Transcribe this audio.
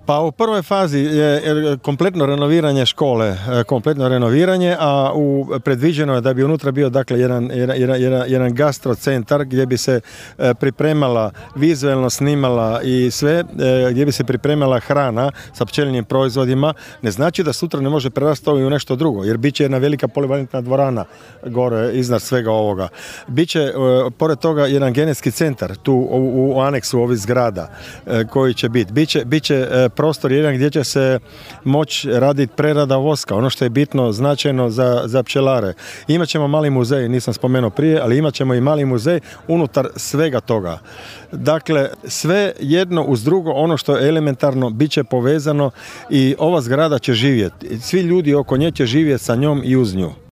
Pa u prvoj fazi je kompletno renoviranje škole, kompletno renoviranje, a predviđeno je da bi unutra bio dakle jedan gastrocentar gdje bi se pripremala, vizualno snimala i sve, gdje bi se pripremala hrana sa pčelinjim proizvodima. Ne znači da sutra ne može prerasti u nešto drugo, jer bit će jedna velika polivalentna dvorana gore iznad svega ovoga. Biće pored toga jedan genetski centar tu u aneksu ovih zgrada koji će biti. Biće prostor jedan gdje će se moći raditi prerada voska, ono što je bitno, značajno za pčelare. Imaćemo mali muzej, nisam spomenuo prije, ali imat ćemo i mali muzej unutar svega toga. Dakle, sve jedno uz drugo, ono što je elementarno, bit će povezano i ova zgrada će živjeti. Svi ljudi oko nje će živjeti sa njom i uz nju.